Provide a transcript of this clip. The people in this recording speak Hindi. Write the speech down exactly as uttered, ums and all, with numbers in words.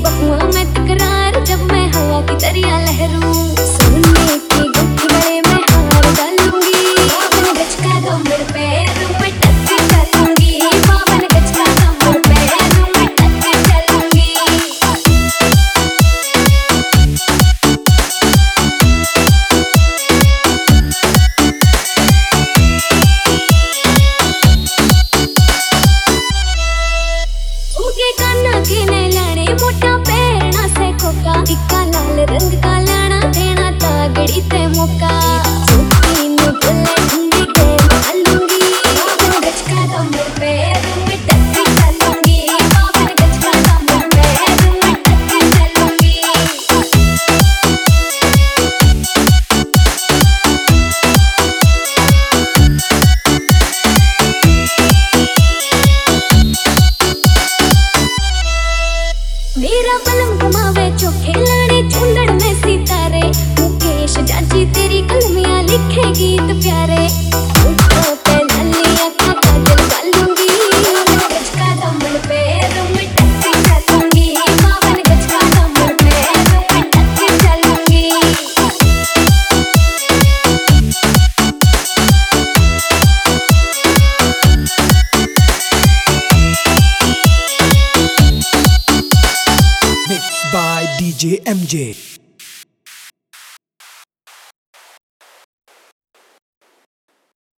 बहुआ मैं तकरार, जब मैं हवा की दरिया लहरूं। सोने की गुत्थी गले में हार डालूंगी, बावन गज का कमर पैरों में टक के चलूंगी, बावन गज का कमर पैरों में टक के चलूंगी। उनके कान्हा के नैलाने मोटा पैना से खोका, टिक्का लाल रंग का लाना देना तागड़ी ते मौका। चुप्पी नु भले ढूंढी के मालूंगी, बावन गज का कमर पैरों में टक के चलूंगी, बावन गज का कमर पैरों में टक के चलूंगी। मेरा बलम घुमावे चोखे लाड़े झुंडड़ में सितारे, मुकेश जाजी तेरी कलमियां लिखे गीत प्यारे। होठों पे लाली आँखों काजल डालूंगी, बावन गज का कमर पैरों में टक के चलूंगी, बावन गज का कमर पैरों में टक के चलूंगी। Mixed by D J M J.